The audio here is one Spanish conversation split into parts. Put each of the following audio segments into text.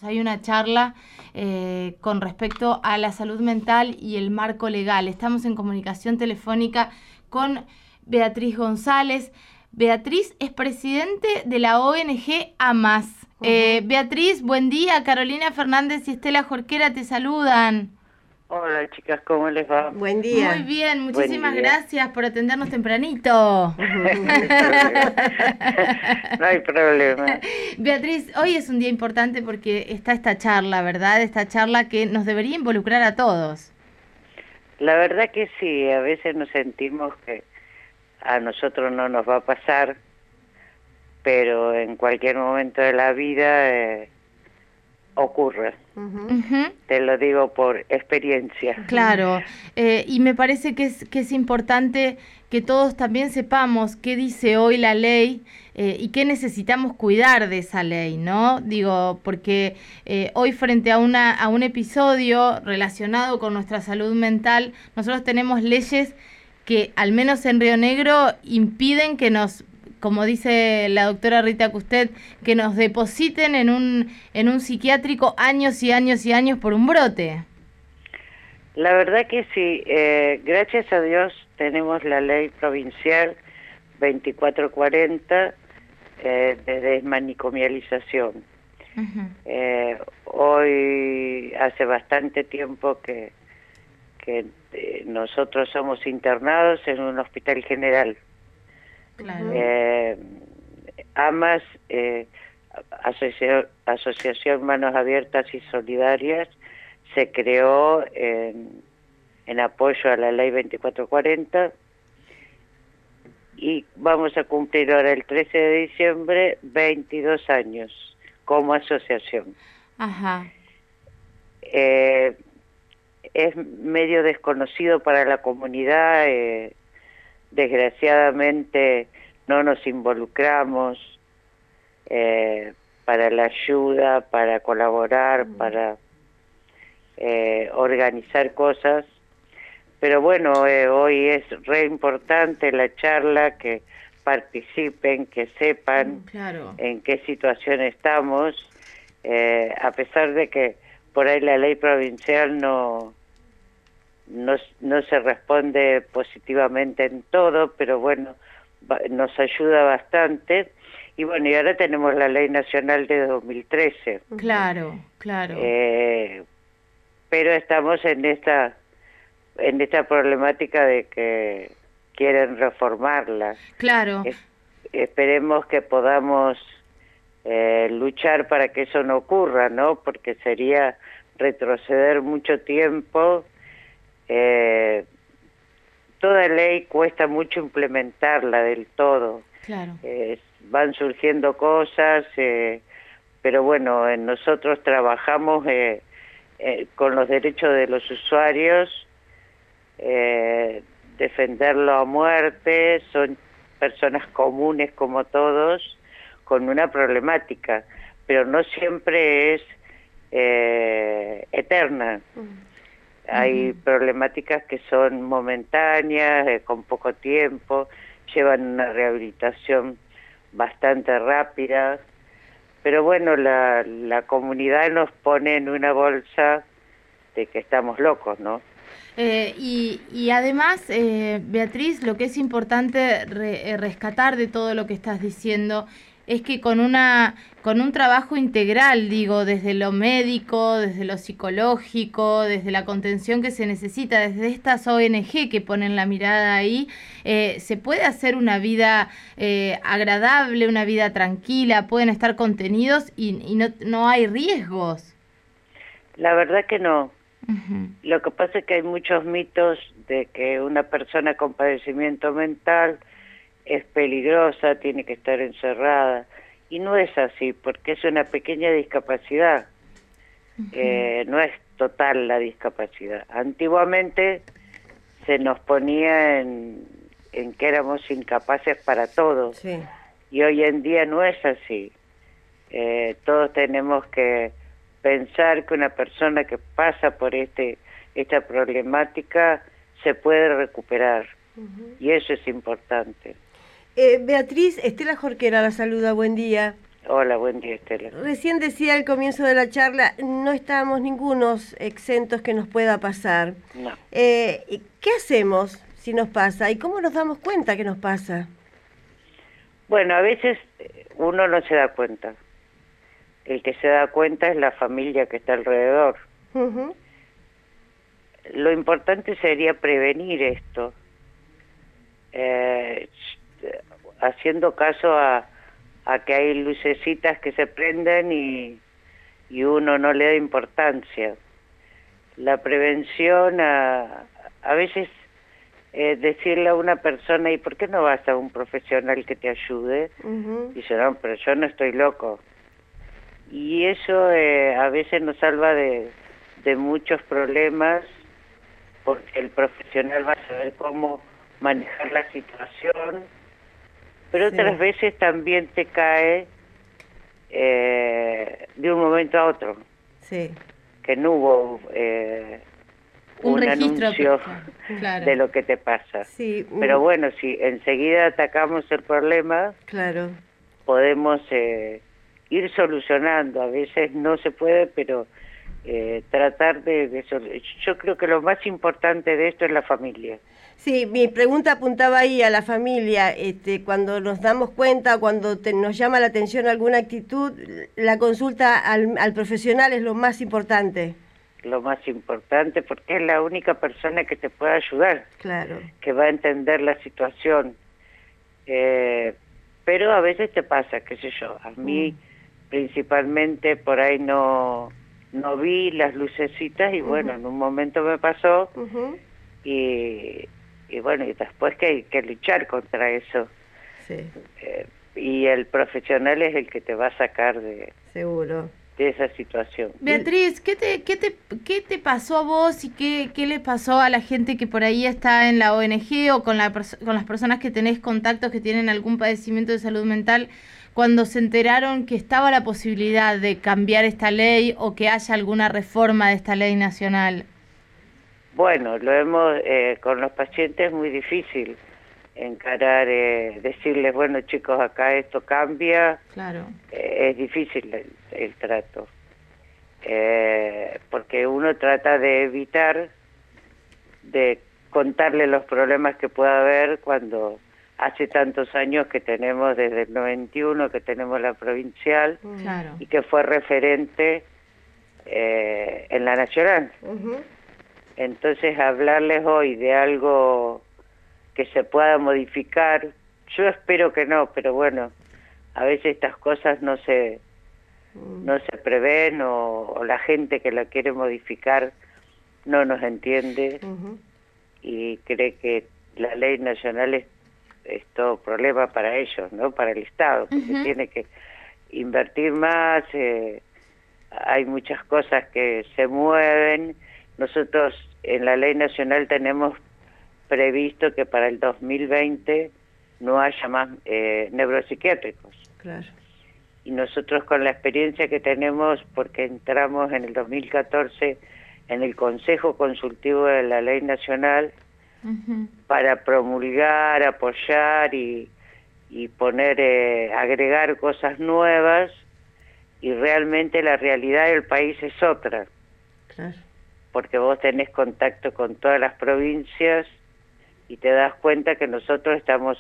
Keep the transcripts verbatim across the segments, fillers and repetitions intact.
Hay una charla eh, con respecto a la salud mental y el marco legal. Estamos en comunicación telefónica con Beatriz González. Beatriz es presidente de la O N G AMAS. Uh-huh. Eh, Beatriz, buen día. Carolina Fernández y Estela Jorquera te saludan. Hola chicas, ¿cómo les va? Buen día. Muy bien, muchísimas día. gracias por atendernos tempranito. No hay problema. Beatriz, hoy es un día importante porque está esta charla, ¿verdad? Esta charla que nos debería involucrar a todos. La verdad que sí, a veces nos sentimos que a nosotros no nos va a pasar, pero en cualquier momento de la vida eh, ocurre. Uh-huh. Te lo digo por experiencia. Claro, eh, y me parece que es, que es importante que todos también sepamos qué dice hoy la ley eh, y qué necesitamos cuidar de esa ley, ¿no? Digo, porque eh, hoy frente a, una, a un episodio relacionado con nuestra salud mental, nosotros tenemos leyes que, al menos en Río Negro, impiden que nos, como dice la doctora Rita Custet, que nos depositen en un en un psiquiátrico años y años y años por un brote. La verdad que sí, eh, gracias a Dios tenemos la ley provincial veinticuatro cuarenta eh, de desmanicomialización. Uh-huh. eh, hoy hace bastante tiempo que, que eh, nosotros somos internados en un hospital general. Claro. Eh, AMAS, eh, Asoci- Asociación Manos Abiertas y Solidarias, se creó en, en apoyo a la ley veinticuatro cuarenta y vamos a cumplir ahora el trece de diciembre veintidós años como asociación. Ajá. Eh, es medio desconocido para la comunidad, eh, desgraciadamente no nos involucramos eh, para la ayuda, para colaborar, mm. para eh, organizar cosas, pero bueno, eh, hoy es re importante la charla, que participen, que sepan mm, claro. en qué situación estamos, eh, a pesar de que por ahí la ley provincial no No, no se responde positivamente en todo, pero bueno, va, nos ayuda bastante. Y bueno, y ahora tenemos la ley nacional de dos mil trece. Claro, claro. Eh, pero estamos en esta en esta problemática de que quieren reformarla. Claro. Es, esperemos que podamos eh, luchar para que eso no ocurra, ¿no? Porque sería retroceder mucho tiempo. Eh, toda ley cuesta mucho implementarla del todo. Claro. Eh, van surgiendo cosas, eh, pero bueno, eh, nosotros trabajamos eh, eh, con los derechos de los usuarios, eh, defenderlo a muerte. Son personas comunes como todos, con una problemática, pero no siempre es eh, eterna. Mm. Hay uh-huh. problemáticas que son momentáneas, eh, con poco tiempo, llevan una rehabilitación bastante rápida, pero bueno, la, la comunidad nos pone en una bolsa de que estamos locos, ¿no? Eh, y, y además, eh, Beatriz, lo que es importante re, rescatar de todo lo que estás diciendo es que con una con un trabajo integral, digo, desde lo médico, desde lo psicológico, desde la contención que se necesita, desde estas O N G que ponen la mirada ahí, eh, se puede hacer una vida eh, agradable, una vida tranquila, pueden estar contenidos y, y no, no hay riesgos. La verdad que no. Uh-huh. Lo que pasa es que hay muchos mitos de que una persona con padecimiento mental es peligrosa, tiene que estar encerrada, y no es así, porque es una pequeña discapacidad. Uh-huh. eh, no es total la discapacidad. Antiguamente se nos ponía en, en que éramos incapaces para todo, sí. Y hoy en día no es así. Eh, todos tenemos que pensar que una persona que pasa por este esta problemática se puede recuperar, uh-huh. Y eso es importante. Eh, Beatriz, Estela Jorquera la saluda, buen día. Hola, buen día, Estela. Recién decía al comienzo de la charla, no estamos ningunos exentos que nos pueda pasar. No. Eh, ¿Qué hacemos si nos pasa? ¿Y cómo nos damos cuenta que nos pasa? Bueno, a veces uno no se da cuenta. El que se da cuenta es la familia que está alrededor. Uh-huh. Lo importante sería prevenir esto, eh, haciendo caso a, a que hay lucecitas que se prenden y, y uno no le da importancia. La prevención, a, a veces eh, decirle a una persona, ¿y por qué no vas a un profesional que te ayude? Uh-huh. Dice, no, pero yo no estoy loco. Y eso eh, a veces nos salva de, de muchos problemas, porque el profesional va a saber cómo manejar la situación, pero Sí. otras veces también te cae eh, de un momento a otro, Sí. que no hubo eh, Un un, registro, anuncio claro. de lo que te pasa. Sí. Pero mm, bueno, si enseguida atacamos el problema, Claro. podemos eh, ir solucionando. A veces no se puede, pero eh, tratar de, de sol- yo creo que lo más importante de esto es la familia. Sí, mi pregunta apuntaba ahí a la familia. Este, cuando nos damos cuenta, cuando te- nos llama la atención alguna actitud, la consulta al, al profesional es lo más importante. Lo más importante, porque es la única persona que te puede ayudar, Claro. que va a entender la situación. Eh, pero a veces te pasa, qué sé yo, a mí Mm. principalmente por ahí no, no vi las lucecitas y bueno, Ujú. en un momento me pasó Ujú. y, y bueno, y después que hay que luchar contra eso. Sí, Eh, y el profesional es el que te va a sacar de, seguro. de esa situación. Beatriz, ¿qué te, qué te, qué te pasó a vos y qué, qué le pasó a la gente que por ahí está en la O N G o con, la, pers- con las personas que tenés contactos que tienen algún padecimiento de salud mental cuando se enteraron que estaba la posibilidad de cambiar esta ley o que haya alguna reforma de esta ley nacional? Bueno, lo hemos, eh, con los pacientes es muy difícil encarar, eh, decirles, bueno chicos, acá esto cambia, Claro. eh, es difícil el, el trato, eh, porque uno trata de evitar de contarle los problemas que pueda haber cuando hace tantos años que tenemos, desde el noventa y uno que tenemos la provincial Claro. y que fue referente eh, en la nacional. Ujú. Entonces hablarles hoy de algo que se pueda modificar, yo espero que no, pero bueno, a veces estas cosas no se Mm. no se prevén o, o la gente que la quiere modificar no nos entiende Ujú. y cree que la ley nacional es, es todo problema para ellos, ¿no? Para el Estado, porque Ujú. tiene que invertir más, eh, hay muchas cosas que se mueven. Nosotros en la ley nacional tenemos previsto que para el dos mil veinte no haya más eh, neuropsiquiátricos. Claro. Y nosotros con la experiencia que tenemos, porque entramos en el dos mil catorce en el Consejo Consultivo de la Ley Nacional Ujú. para promulgar, apoyar y, y poner, eh, agregar cosas nuevas, y realmente la realidad del país es otra, Claro. porque vos tenés contacto con todas las provincias y te das cuenta que nosotros estamos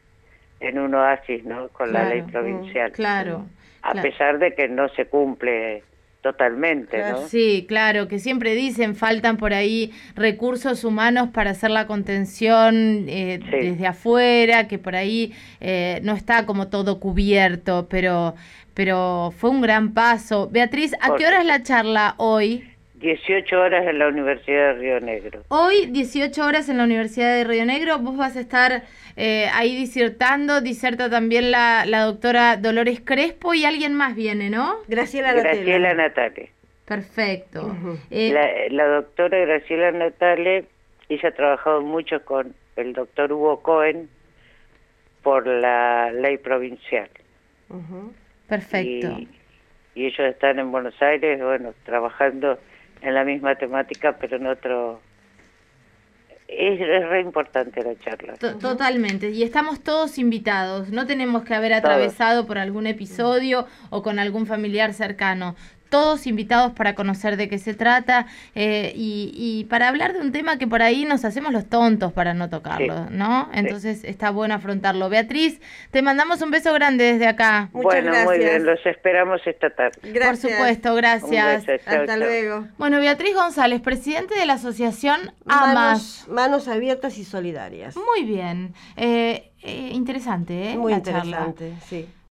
en un oasis, ¿no? Con la ley Claro. provincial, Claro. a claro. pesar de que no se cumple totalmente, Claro. ¿no? Sí, claro, que siempre dicen faltan por ahí recursos humanos para hacer la contención eh, Sí. desde afuera, que por ahí eh, no está como todo cubierto, pero, pero fue un gran paso. Beatriz, ¿a Por qué hora es la charla hoy? dieciocho horas en la Universidad de Río Negro. Hoy, dieciocho horas en la Universidad de Río Negro, vos vas a estar eh, ahí disertando, diserta también la, la doctora Dolores Crespo y alguien más viene, ¿no? Graciela Natela. Graciela Natale. Perfecto. Ujú. Eh, La, la doctora Graciela Natale, ella ha trabajado mucho con el doctor Hugo Cohen por la ley provincial. Ujú. perfecto. Y, y ellos están en Buenos Aires, bueno, trabajando en la misma temática, pero en otro es, es re importante la charla. To- Totalmente, y estamos todos invitados, no tenemos que haber atravesado por algún episodio o con algún familiar cercano. Todos invitados para conocer de qué se trata eh, y, y para hablar de un tema que por ahí nos hacemos los tontos para no tocarlo, Sí. ¿no? Entonces sí. Está bueno afrontarlo. Beatriz, te mandamos un beso grande desde acá. Muchas bueno, gracias. muy bien, los esperamos esta tarde. Gracias. Por supuesto, gracias. Un beso, chau, Hasta chau. luego. Bueno, Beatriz González, presidente de la asociación AMAS. Manos, manos abiertas y solidarias. Muy bien, eh, eh, interesante, ¿eh? Muy la charla. interesante, sí.